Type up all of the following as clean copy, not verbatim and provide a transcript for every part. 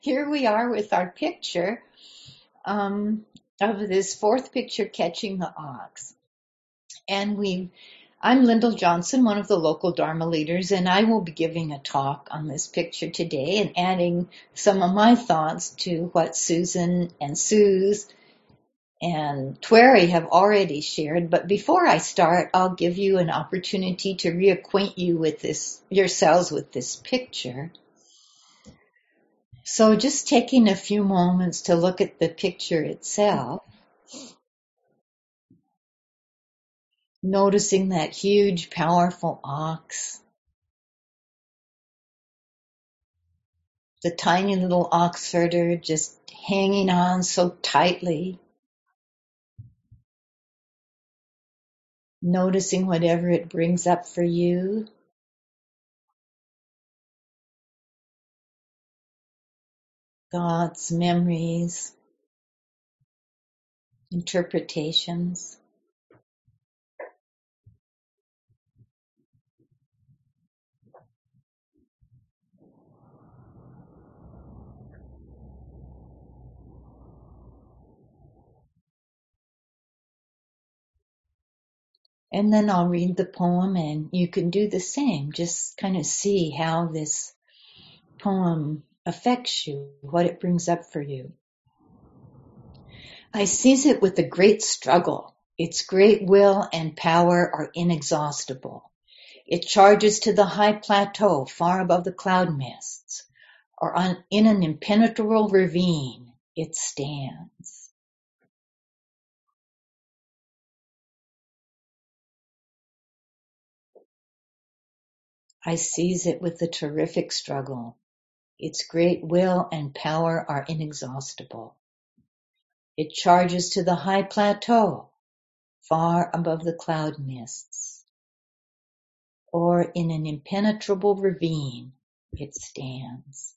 here we are with our picture of this fourth picture, Catching the Ox. And I'm Lyndall Johnson, one of the local Dharma leaders, and I will be giving a talk on this picture today and adding some of my thoughts to what Susan and Suze and Twerry have already shared. But before I start, I'll give you an opportunity to reacquaint yourselves with this picture. So just taking a few moments to look at the picture itself, noticing that huge, powerful ox, the tiny little ox herder just hanging on so tightly, noticing whatever it brings up for you. Thoughts, memories, interpretations. And then I'll read the poem and you can do the same. Just kind of see how this poem affects you, what it brings up for you. I seize it with a great struggle. Its great will and power are inexhaustible. It charges to the high plateau far above the cloud mists, or in an impenetrable ravine it stands. I seize it with a terrific struggle. Its great will and power are inexhaustible. It charges to the high plateau far above the cloud mists, or in an impenetrable ravine it stands.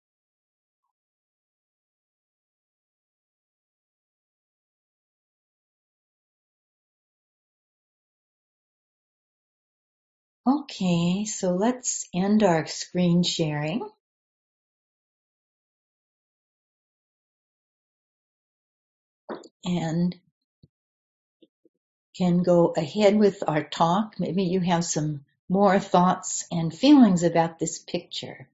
Okay, so let's end our screen sharing. And can go ahead with our talk. Maybe you have some more thoughts and feelings about this picture.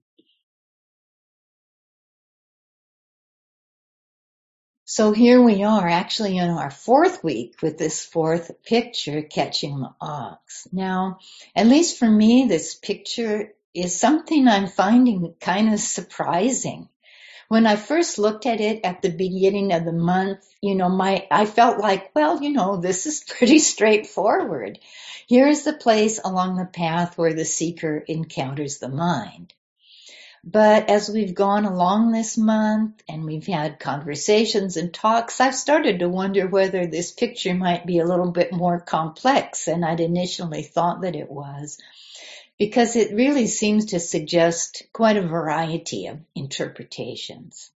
So here we are actually in our fourth week with this fourth picture, Catching the Ox. Now, at least for me, this picture is something I'm finding kind of surprising. When I first looked at it at the beginning of the month, I felt like, this is pretty straightforward. Here's the place along the path where the seeker encounters the mind. But as we've gone along this month and we've had conversations and talks, I've started to wonder whether this picture might be a little bit more complex than I'd initially thought that it was, because it really seems to suggest quite a variety of interpretations.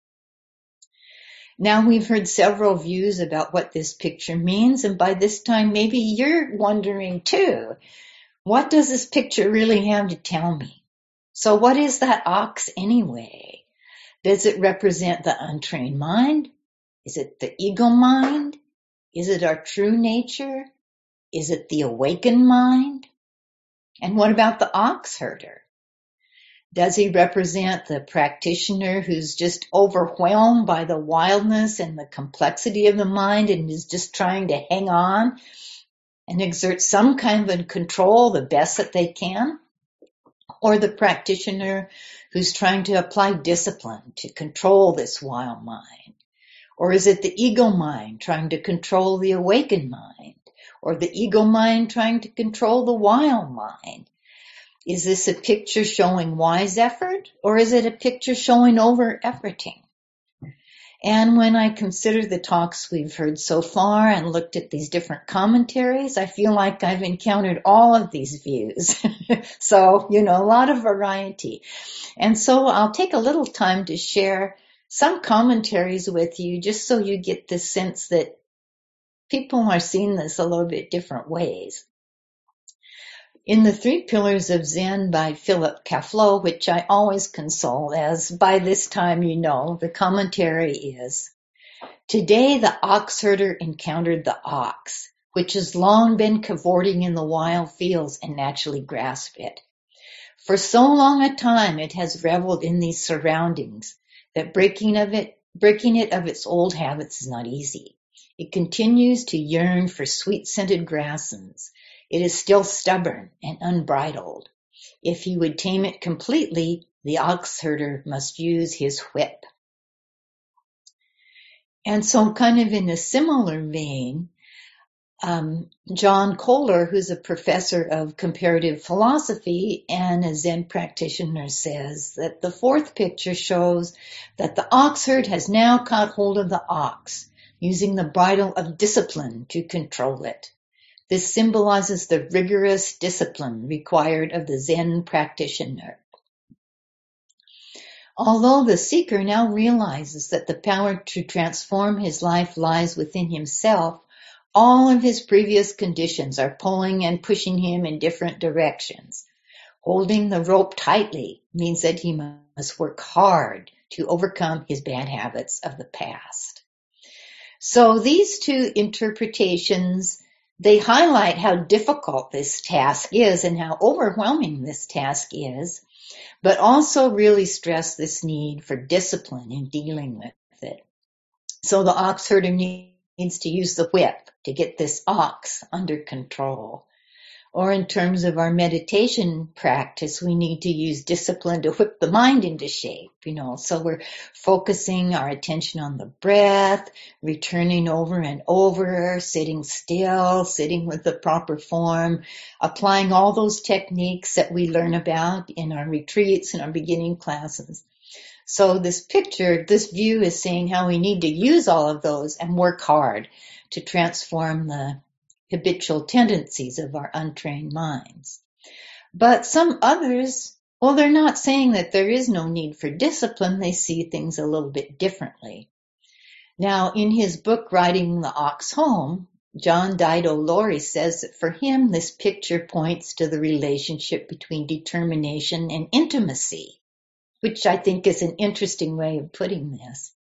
Now we've heard several views about what this picture means, and by this time maybe you're wondering too, what does this picture really have to tell me? So what is that ox anyway? Does it represent the untrained mind? Is it the ego mind? Is it our true nature? Is it the awakened mind? And what about the ox herder? Does he represent the practitioner who's just overwhelmed by the wildness and the complexity of the mind and is just trying to hang on and exert some kind of control the best that they can? Or the practitioner who's trying to apply discipline to control this wild mind? Or is it the ego mind trying to control the awakened mind? Or the ego mind trying to control the wild mind? Is this a picture showing wise effort, or is it a picture showing over-efforting? And when I consider the talks we've heard so far and looked at these different commentaries, I feel like I've encountered all of these views. So, a lot of variety. And so I'll take a little time to share some commentaries with you just so you get the sense that people are seeing this a little bit different ways. In The Three Pillars of Zen by Philip Kaflo, which I always consult, as by this time you know, the commentary is, "Today the ox herder encountered the ox, which has long been cavorting in the wild fields and naturally grasped it. For so long a time it has reveled in these surroundings that breaking it of its old habits is not easy. It continues to yearn for sweet-scented grasses. It is still stubborn and unbridled. If he would tame it completely, the ox herder must use his whip." And so kind of in a similar vein, John Kohler, who's a professor of comparative philosophy and a Zen practitioner, says that the fourth picture shows that the ox herd has now caught hold of the ox, using the bridle of discipline to control it. This symbolizes the rigorous discipline required of the Zen practitioner. Although the seeker now realizes that the power to transform his life lies within himself, all of his previous conditions are pulling and pushing him in different directions. Holding the rope tightly means that he must work hard to overcome his bad habits of the past. So these two interpretations, they highlight how difficult this task is and how overwhelming this task is, but also really stress this need for discipline in dealing with it. So the ox herder needs to use the whip to get this ox under control. Or in terms of our meditation practice, we need to use discipline to whip the mind into shape, so we're focusing our attention on the breath, returning over and over, sitting still, sitting with the proper form, applying all those techniques that we learn about in our retreats and our beginning classes. So this view is saying how we need to use all of those and work hard to transform the habitual tendencies of our untrained minds. But some others, they're not saying that there is no need for discipline. They see things a little bit differently. Now, in his book, Riding the Ox Home, John Dido Laurie says that for him, this picture points to the relationship between determination and intimacy, which I think is an interesting way of putting this.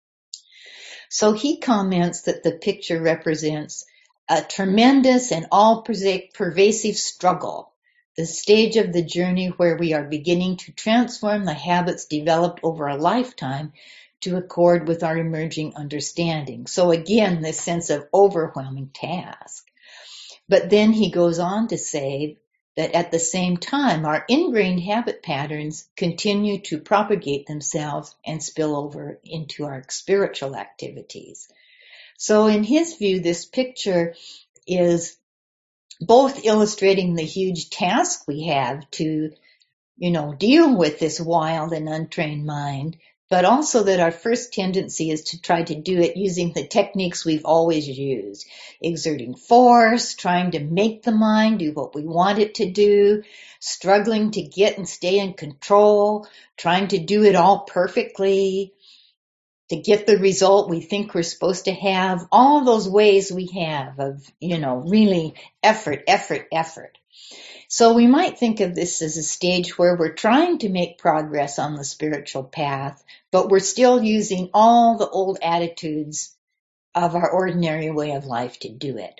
So he comments that the picture represents a tremendous and all-pervasive struggle, the stage of the journey where we are beginning to transform the habits developed over a lifetime to accord with our emerging understanding. So again, this sense of overwhelming task. But then he goes on to say that at the same time, our ingrained habit patterns continue to propagate themselves and spill over into our spiritual activities. So in his view, this picture is both illustrating the huge task we have to, deal with this wild and untrained mind, but also that our first tendency is to try to do it using the techniques we've always used, exerting force, trying to make the mind do what we want it to do, struggling to get and stay in control, trying to do it all perfectly, to get the result we think we're supposed to have, all those ways we have of, really effort. So we might think of this as a stage where we're trying to make progress on the spiritual path, but we're still using all the old attitudes of our ordinary way of life to do it.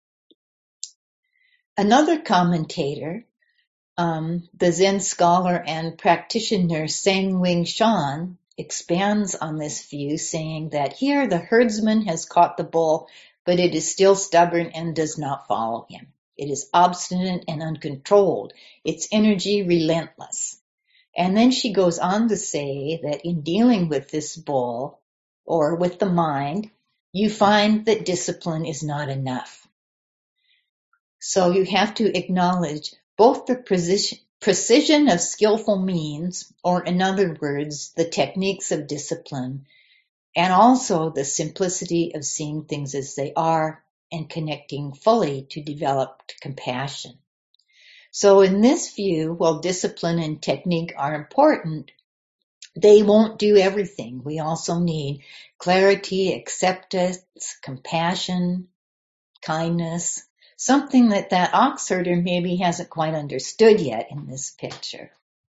Another commentator, the Zen scholar and practitioner Sang-Wing Shan, expands on this view, saying that here the herdsman has caught the bull, but it is still stubborn and does not follow him. It is obstinate and uncontrolled, its energy relentless. And then she goes on to say that in dealing with this bull, or with the mind, you find that discipline is not enough. So you have to acknowledge both the precision of skillful means, or in other words, the techniques of discipline, and also the simplicity of seeing things as they are and connecting fully to developed compassion. So in this view, while discipline and technique are important, they won't do everything. We also need clarity, acceptance, compassion, kindness. something that that ox herder maybe hasn't quite understood yet in this picture.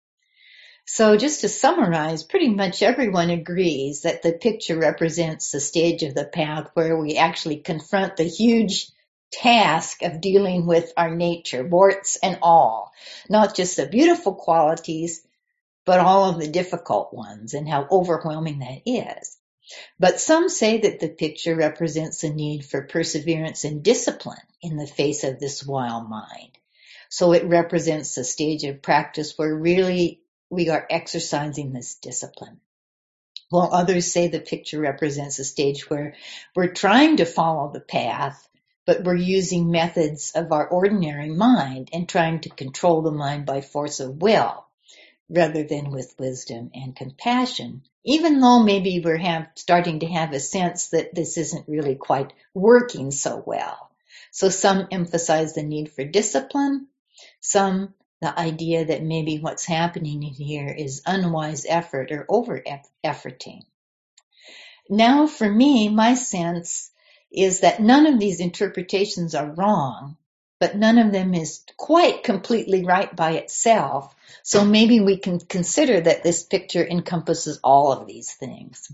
So just to summarize, pretty much everyone agrees that the picture represents the stage of the path where we actually confront the huge task of dealing with our nature, warts and all, not just the beautiful qualities, but all of the difficult ones and how overwhelming that is. But some say that the picture represents the need for perseverance and discipline in the face of this wild mind. So it represents the stage of practice where really we are exercising this discipline. While others say the picture represents a stage where we're trying to follow the path, but we're using methods of our ordinary mind and trying to control the mind by force of will, rather than with wisdom and compassion, even though maybe we're starting to have a sense that this isn't really quite working so well. So some emphasize the need for discipline, some the idea that maybe what's happening here is unwise effort or over-efforting. Now, for me, my sense is that none of these interpretations are wrong, but none of them is quite completely right by itself. So maybe we can consider that this picture encompasses all of these things.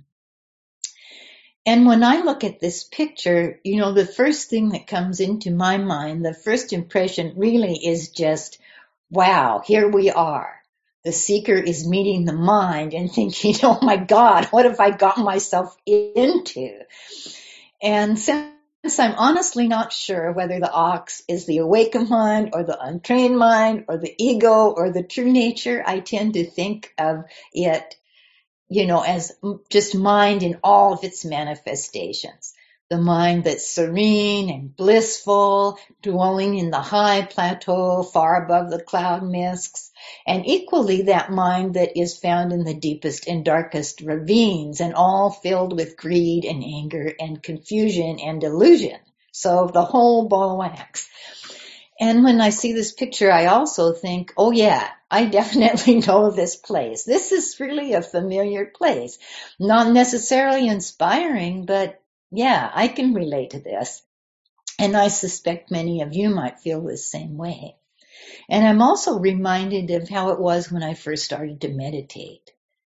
And when I look at this picture, the first thing that comes into my mind, the first impression really is just, wow, here we are. The seeker is meeting the mind and thinking, oh my God, what have I gotten myself into? And since I'm honestly not sure whether the ox is the awakened mind or the untrained mind or the ego or the true nature, I tend to think of it, as just mind in all of its manifestations. The mind that's serene and blissful, dwelling in the high plateau far above the cloud mists, and equally that mind that is found in the deepest and darkest ravines and all filled with greed and anger and confusion and delusion. So the whole ball of wax. And when I see this picture, I also think, oh yeah, I definitely know this place. This is really a familiar place. Not necessarily inspiring, but yeah, I can relate to this. And I suspect many of you might feel the same way. And I'm also reminded of how it was when I first started to meditate.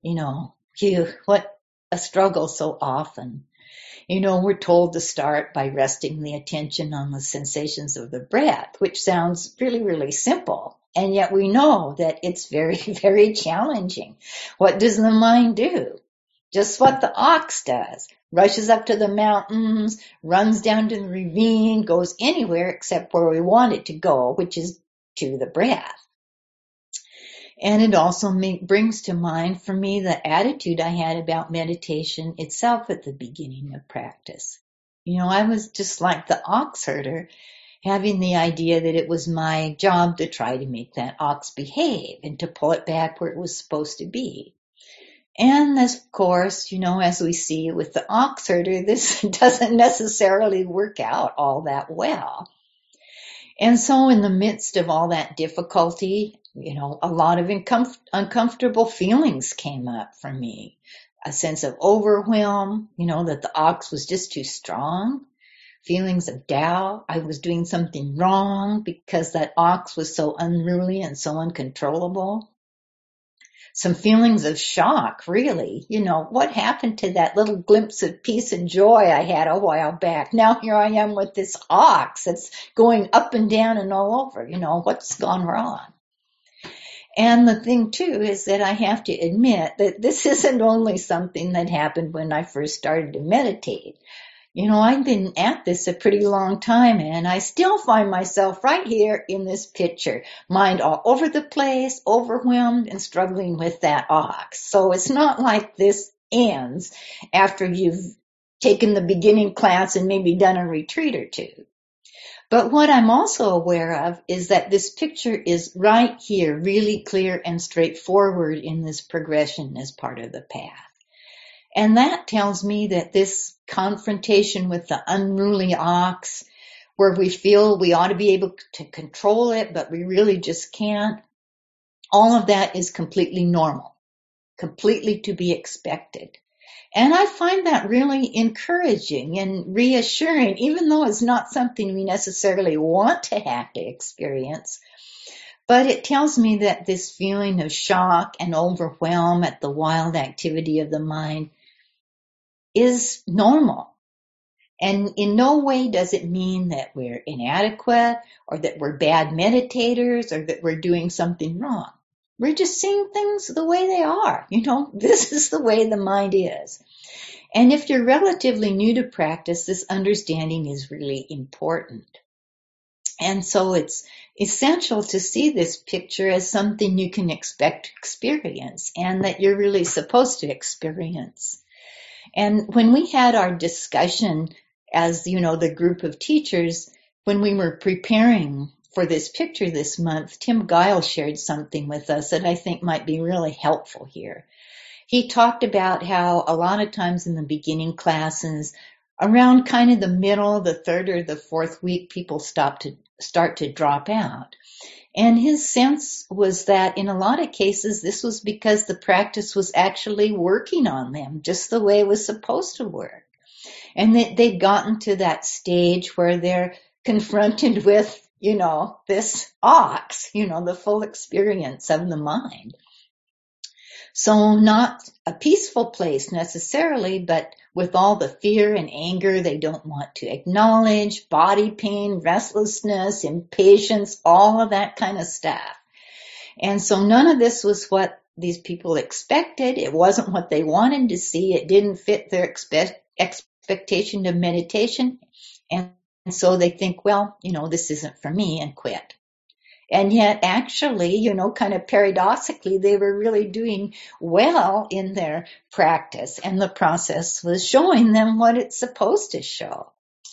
What a struggle so often. We're told to start by resting the attention on the sensations of the breath, which sounds really, really simple. And yet we know that it's very, very challenging. What does the mind do? Just what the ox does. Rushes up to the mountains, runs down to the ravine, goes anywhere except where we want it to go, which is to the breath. And it also brings to mind for me the attitude I had about meditation itself at the beginning of practice. I was just like the ox herder, having the idea that it was my job to try to make that ox behave and to pull it back where it was supposed to be. And of course, as we see with the ox herder, this doesn't necessarily work out all that well. And so in the midst of all that difficulty, a lot of uncomfortable feelings came up for me. A sense of overwhelm, that the ox was just too strong. Feelings of doubt. I was doing something wrong because that ox was so unruly and so uncontrollable. Some feelings of shock, really. What happened to that little glimpse of peace and joy I had a while back? Now here I am with this ox that's going up and down and all over. What's gone wrong? And the thing, too, is that I have to admit that this isn't only something that happened when I first started to meditate. I've been at this a pretty long time, and I still find myself right here in this picture, mind all over the place, overwhelmed and struggling with that ox. So it's not like this ends after you've taken the beginning class and maybe done a retreat or two. But what I'm also aware of is that this picture is right here, really clear and straightforward in this progression as part of the path. And that tells me that this confrontation with the unruly ox, where we feel we ought to be able to control it, but we really just can't, all of that is completely normal, completely to be expected. And I find that really encouraging and reassuring, even though it's not something we necessarily want to have to experience. But it tells me that this feeling of shock and overwhelm at the wild activity of the mind is normal. And in no way does it mean that we're inadequate or that we're bad meditators or that we're doing something wrong. We're just seeing things the way they are. This is the way the mind is. And if you're relatively new to practice, this understanding is really important. And so it's essential to see this picture as something you can expect to experience and that you're really supposed to experience. And when we had our discussion as, the group of teachers, when we were preparing for this picture this month, Tim Guile shared something with us that I think might be really helpful here. He talked about how a lot of times in the beginning classes, around kind of the middle, the third or the fourth week, people start to drop out. And his sense was that in a lot of cases, this was because the practice was actually working on them just the way it was supposed to work. And that they'd gotten to that stage where they're confronted with, this ox, the full experience of the mind. So not a peaceful place necessarily, but with all the fear and anger they don't want to acknowledge, body pain, restlessness, impatience, all of that kind of stuff. And so none of this was what these people expected. It wasn't what they wanted to see. It didn't fit their expectation of meditation. And so they think, well, this isn't for me, and quit. And yet actually, kind of paradoxically, they were really doing well in their practice, and the process was showing them what it's supposed to show.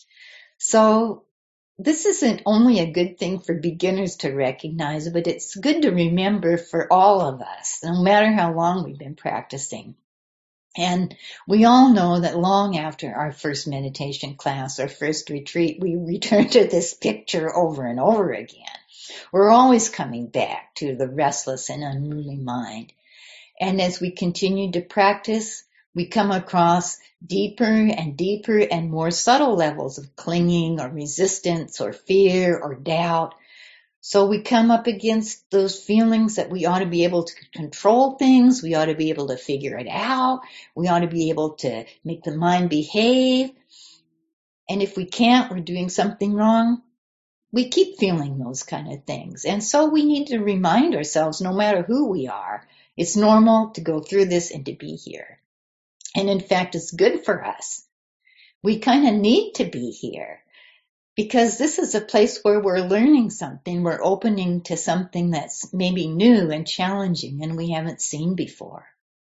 So this isn't only a good thing for beginners to recognize, but it's good to remember for all of us, no matter how long we've been practicing. And we all know that long after our first meditation class or first retreat, we return to this picture over and over again. We're always coming back to the restless and unruly mind. And as we continue to practice, we come across deeper and deeper and more subtle levels of clinging or resistance or fear or doubt. So we come up against those feelings that we ought to be able to control things, we ought to be able to figure it out, we ought to be able to make the mind behave. And if we can't, we're doing something wrong. We keep feeling those kind of things. And so we need to remind ourselves, no matter who we are, it's normal to go through this and to be here. And in fact, it's good for us. We kind of need to be here because this is a place where we're learning something. We're opening to something that's maybe new and challenging and we haven't seen before.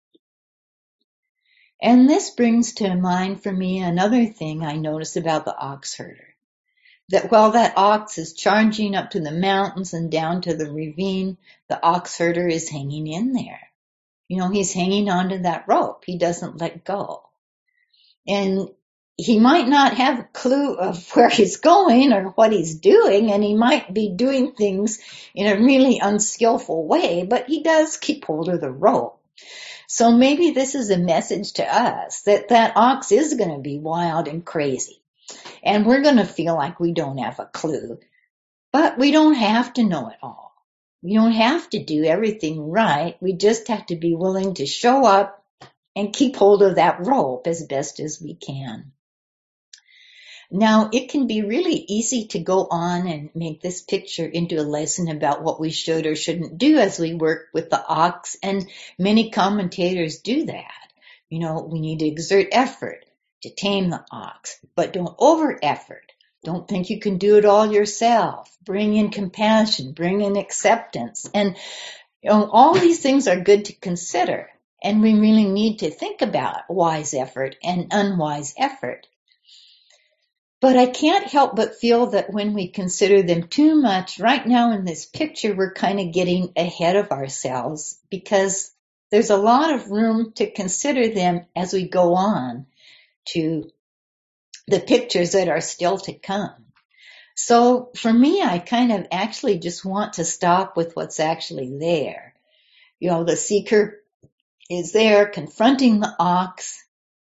And this brings to mind for me another thing I noticed about the ox herder. That while that ox is charging up to the mountains and down to the ravine, the ox herder is hanging in there. He's hanging onto that rope. He doesn't let go. And he might not have a clue of where he's going or what he's doing, and he might be doing things in a really unskillful way, but he does keep hold of the rope. So maybe this is a message to us that ox is going to be wild and crazy. And we're going to feel like we don't have a clue. But we don't have to know it all. We don't have to do everything right. We just have to be willing to show up and keep hold of that rope as best as we can. Now, it can be really easy to go on and make this picture into a lesson about what we should or shouldn't do as we work with the ox, and many commentators do that. We need to exert effort to tame the ox, but don't over effort. Don't think you can do it all yourself. Bring in compassion, bring in acceptance. And all these things are good to consider. And we really need to think about wise effort and unwise effort. But I can't help but feel that when we consider them too much, right now in this picture, we're kind of getting ahead of ourselves because there's a lot of room to consider them as we go on to the pictures that are still to come. So for me, I kind of actually just want to stop with what's actually there. The seeker is there confronting the ox,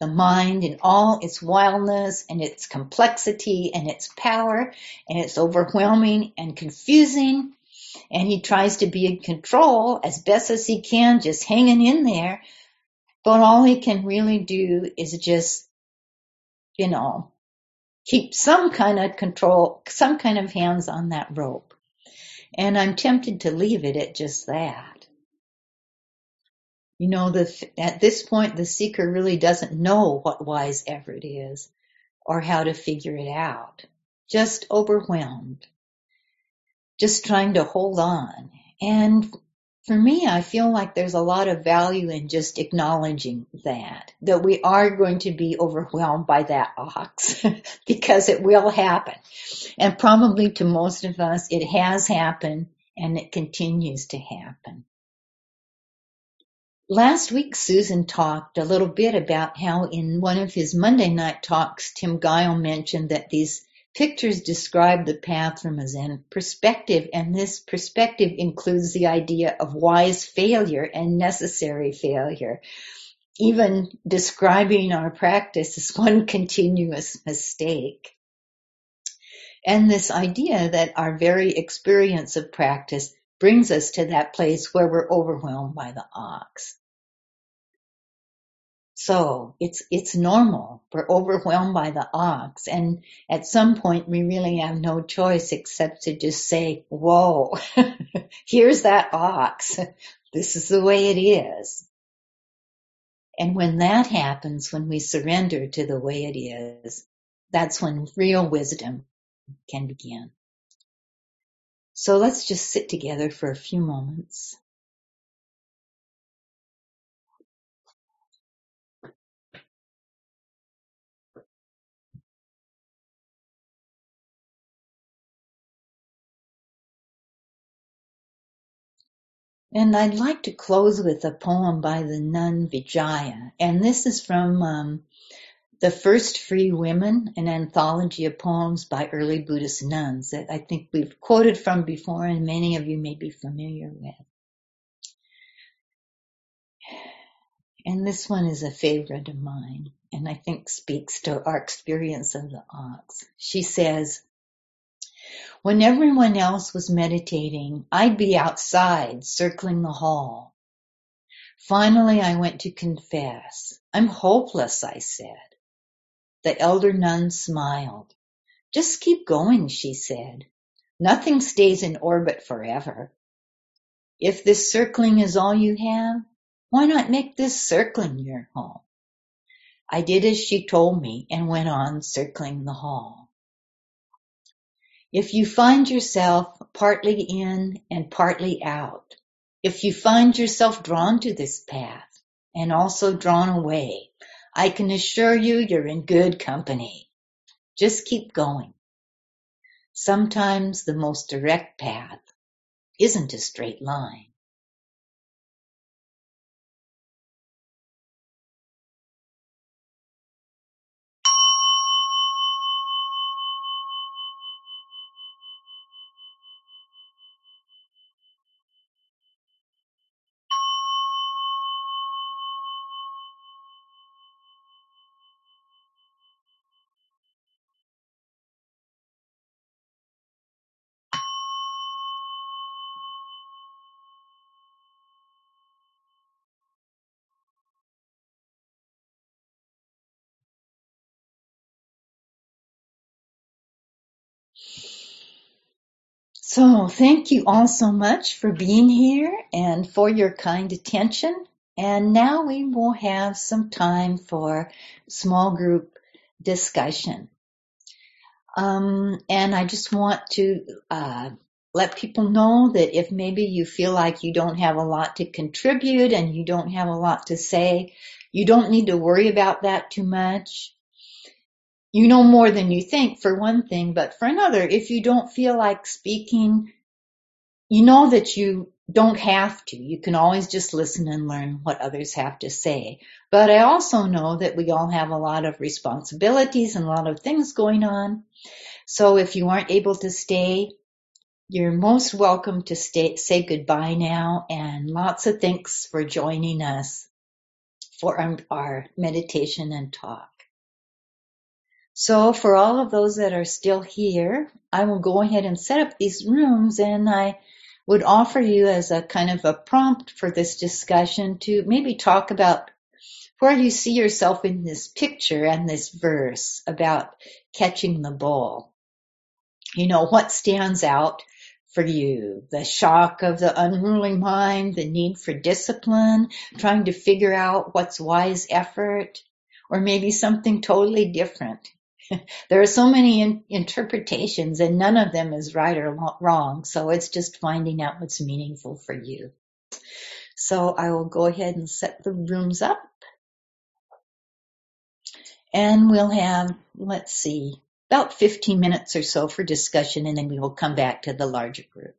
the mind in all its wildness and its complexity and its power, and it's overwhelming and confusing. And he tries to be in control as best as he can, just hanging in there. But all he can really do is just, keep some kind of control, some kind of hands on that rope. And I'm tempted to leave it at just that. At this point, the seeker really doesn't know what wise effort is or how to figure it out. Just overwhelmed, just trying to hold on. And for me, I feel like there's a lot of value in just acknowledging that we are going to be overwhelmed by that ox because it will happen. And probably to most of us, it has happened and it continues to happen. Last week, Susan talked a little bit about how in one of his Monday night talks, Tim Guile mentioned that these pictures describe the path from a Zen perspective, and this perspective includes the idea of wise failure and necessary failure, even describing our practice as one continuous mistake. And this idea that our very experience of practice brings us to that place where we're overwhelmed by the ox. So it's normal. We're overwhelmed by the ox. And at some point, we really have no choice except to just say, whoa, here's that ox. This is the way it is. And when that happens, when we surrender to the way it is, that's when real wisdom can begin. So let's just sit together for a few moments. And I'd like to close with a poem by the nun Vijaya. And this is from The First Free Women, an anthology of poems by early Buddhist nuns that I think we've quoted from before and many of you may be familiar with. And this one is a favorite of mine, and I think speaks to our experience of the ox. She says, when everyone else was meditating, I'd be outside circling the hall. Finally, I went to confess. I'm hopeless, I said. The elder nun smiled. Just keep going, she said. Nothing stays in orbit forever. If this circling is all you have, why not make this circling your home? I did as she told me and went on circling the hall. If you find yourself partly in and partly out, if you find yourself drawn to this path and also drawn away, I can assure you you're in good company. Just keep going. Sometimes the most direct path isn't a straight line. So thank you all so much for being here and for your kind attention. And now we will have some time for small group discussion. And I just want to let people know that if maybe you feel like you don't have a lot to contribute and you don't have a lot to say, you don't need to worry about that too much. You know more than you think, for one thing, but for another, if you don't feel like speaking, you know that you don't have to. You can always just listen and learn what others have to say. But I also know that we all have a lot of responsibilities and a lot of things going on. So if you aren't able to stay, you're most welcome to say goodbye now, and lots of thanks for joining us for our meditation and talk. So for all of those that are still here, I will go ahead and set up these rooms, and I would offer you as a kind of a prompt for this discussion to maybe talk about where you see yourself in this picture and this verse about catching the bull. You know, what stands out for you? The shock of the unruly mind, the need for discipline, trying to figure out what's wise effort, or maybe something totally different. There are so many interpretations, and none of them is right or wrong. So it's just finding out what's meaningful for you. So I will go ahead and set the rooms up. And we'll have, let's see, about 15 minutes or so for discussion, and then we will come back to the larger group.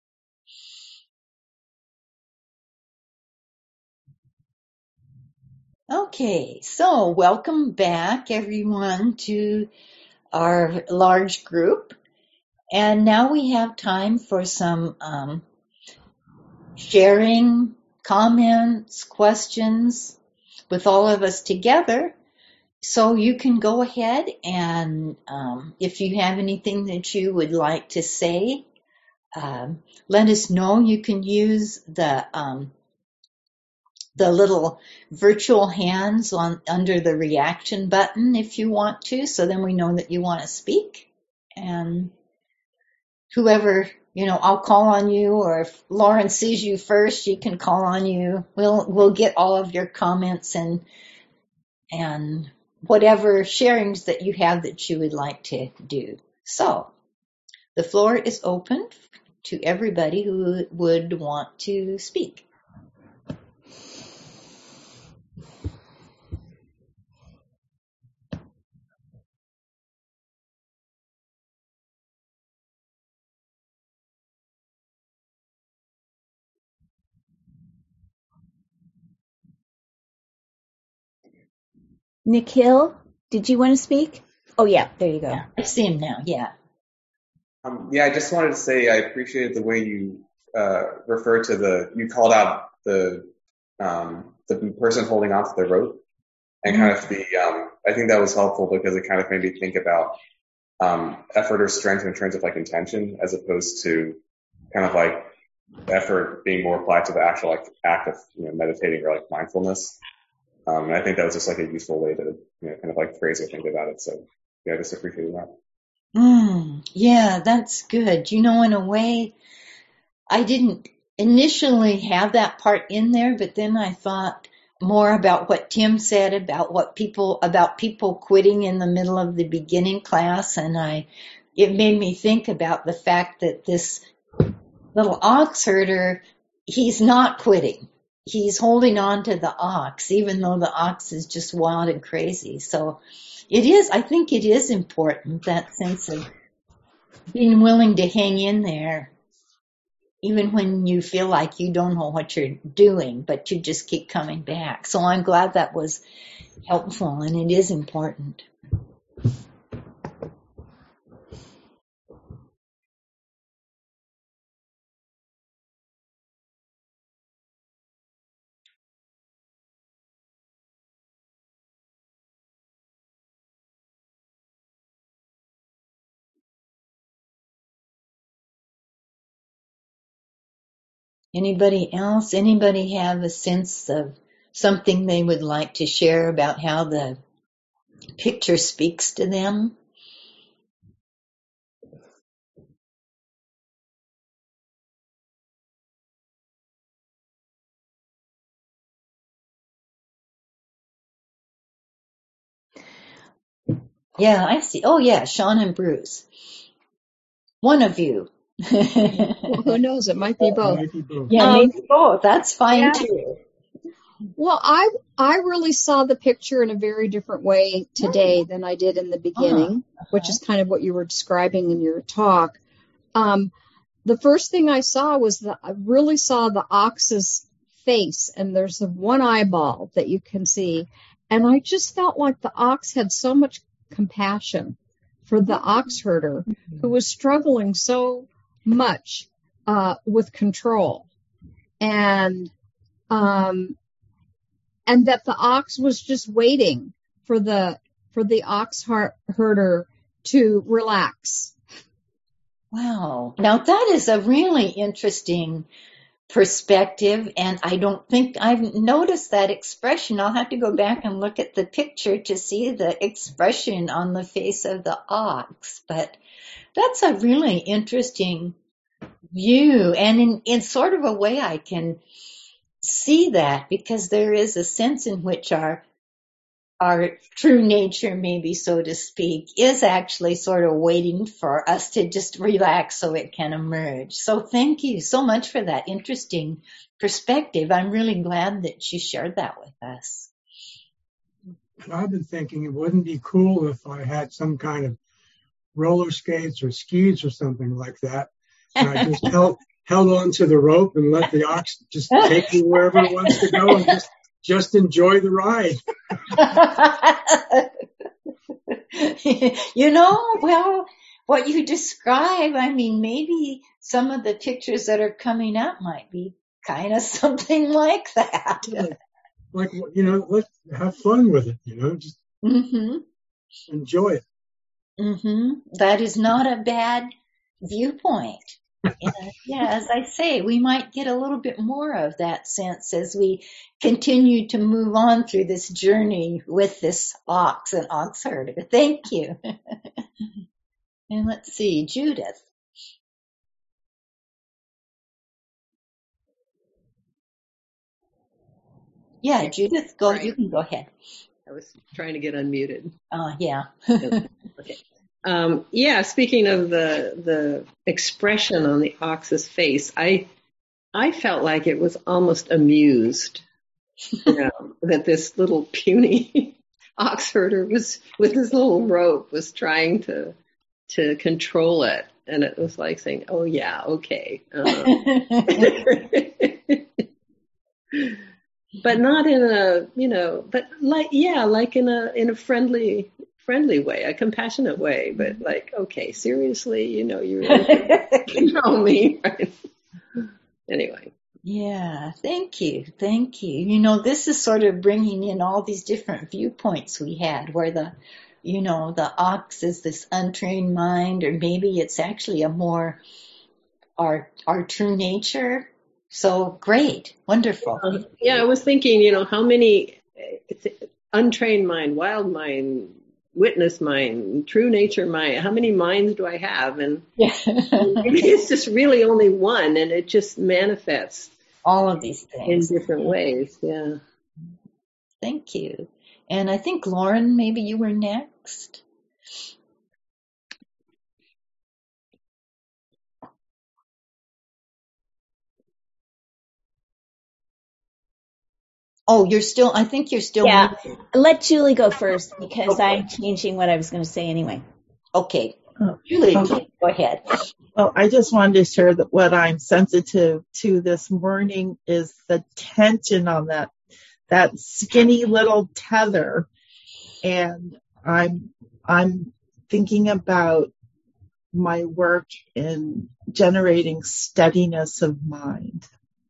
Okay, so welcome back, everyone, to our large group. And now we have time for some sharing, comments, questions with all of us together. So you can go ahead and if you have anything that you would like to say, let us know. You can use the little virtual hands under the reaction button if you want to, so then we know that you want to speak. And whoever, I'll call on you, or if Lauren sees you first, she can call on you. We'll get all of your comments and whatever sharings that you have that you would like to do. So the floor is open to everybody who would want to speak. Nikhil, did you want to speak? Oh, yeah, there you go. Yeah, I see him now, yeah. I just wanted to say I appreciated the way you referred to you called out the person holding onto the rope, and kind of I think that was helpful because it kind of made me think about effort or strength in terms of like intention, as opposed to kind of like effort being more applied to the actual like act of meditating or like mindfulness. And I think that was just like a useful way to kind of like phrase or think about it. So yeah, I just appreciated that. Yeah, that's good. In a way, I didn't initially have that part in there, but then I thought more about what Tim said about people quitting in the middle of the beginning class, and it made me think about the fact that this little ox herder, he's not quitting. He's holding on to the ox, even though the ox is just wild and crazy. So I think it is important, that sense of being willing to hang in there, even when you feel like you don't know what you're doing, but you just keep coming back. So I'm glad that was helpful, and it is important. Anybody else? Anybody have a sense of something they would like to share about how the picture speaks to them? Yeah, I see. Oh, yeah, Sean and Bruce. One of you. Well, who knows? It might be both. Yeah, maybe both. That's fine too. Well, I really saw the picture in a very different way today than I did in the beginning, which is kind of what you were describing in your talk. The first thing I saw was I really saw the ox's face, and there's the one eyeball that you can see. And I just felt like the ox had so much compassion for the ox herder who was struggling so much with control. And and that the ox was just waiting for the ox herder to relax. Wow. Now that is a really interesting perspective, and I don't think I've noticed that expression. I'll have to go back and look at the picture to see the expression on the face of the ox, but that's a really interesting view, and in sort of a way I can see that, because there is a sense in which our true nature, maybe so to speak, is actually sort of waiting for us to just relax so it can emerge. So thank you so much for that interesting perspective. I'm really glad that you shared that with us. I've been thinking it wouldn't be cool if I had some kind of roller skates or skis or something like that, and I just held on to the rope and let the ox just take me wherever it wants to go and just enjoy the ride. Well, what you describe, I mean, maybe some of the pictures that are coming up might be kind of something like that. Like, let's have fun with it, just enjoy it. That is not a bad viewpoint. Yeah, as I say, we might get a little bit more of that sense as we continue to move on through this journey with this ox and ox herder. Thank you. And let's see, Judith. Yeah, Judith, go. Right. You can go ahead. I was trying to get unmuted. Yeah. Okay. Yeah, speaking of the expression on the ox's face, I felt like it was almost amused, that this little puny ox herder was, with his little rope, was trying to control it. And it was like saying, oh yeah, okay. But not in a, but like in a friendly way, a compassionate way, but like, okay, seriously, you really control me, right? Anyway. Yeah, thank you. This is sort of bringing in all these different viewpoints we had, where the ox is this untrained mind, or maybe it's actually a more our true nature. So great, wonderful. Yeah, I was thinking, how many untrained mind, wild mind, witness mind, true nature mind, how many minds do I have? And it's just really only one, and it just manifests all of these things in different ways. Yeah. Thank you. And I think, Lauren, maybe you were next. Oh, I think you're still. Yeah. Let Julie go first, because I'm changing what I was going to say anyway. Okay. Julie, okay. Go ahead. Well, I just wanted to share that what I'm sensitive to this morning is the tension on that skinny little tether. And I'm thinking about my work in generating steadiness of mind.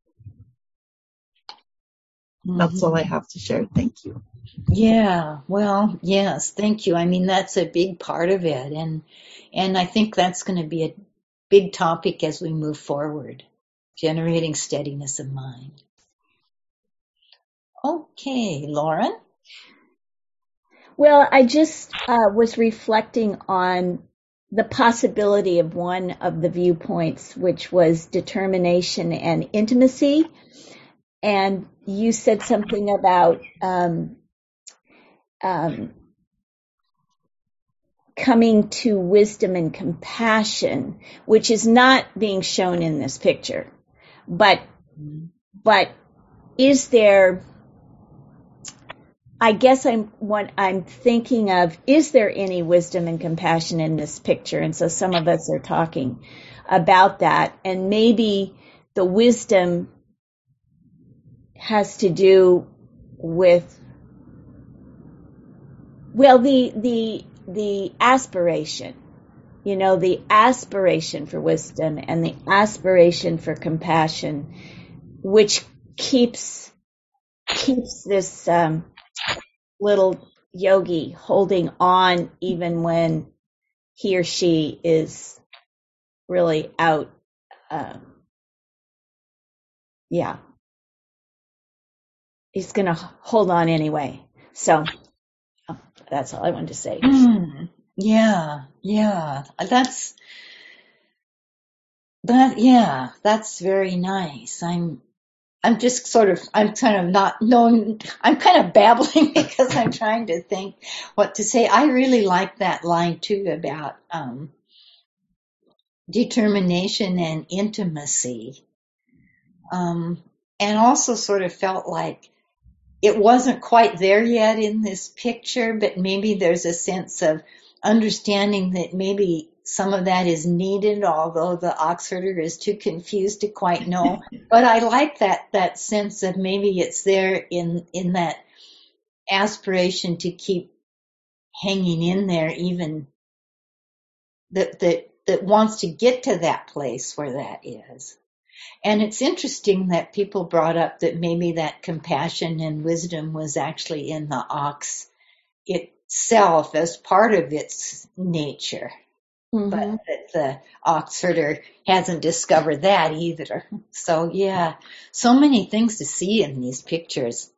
That's all I have to share. Thank you. Yeah, well, yes, thank you. I mean, that's a big part of it. And I think that's going to be a big topic as we move forward, generating steadiness of mind. Okay, Lauren? Well, I just was reflecting on the possibility of one of the viewpoints, which was determination and intimacy. And you said something about coming to wisdom and compassion, which is not being shown in this picture. But is there, I guess what I'm thinking of, is there any wisdom and compassion in this picture? And so some of us are talking about that. And maybe the wisdom has to do with, well, the aspiration, the aspiration for wisdom and the aspiration for compassion, which keeps keeps this little yogi holding on even when he or she is really out. Yeah. He's going to hold on anyway. So that's all I wanted to say. Yeah. That's very nice. I'm just I'm kind of babbling because I'm trying to think what to say. I really like that line too about determination and intimacy. And also sort of felt like it wasn't quite there yet in this picture, but maybe there's a sense of understanding that maybe some of that is needed, although the ox herder is too confused to quite know. But I like that sense of maybe it's there in that aspiration to keep hanging in there, even that wants to get to that place where that is. And it's interesting that people brought up that maybe that compassion and wisdom was actually in the ox itself as part of its nature. Mm-hmm. But that the ox herder hasn't discovered that either. So yeah, so many things to see in these pictures.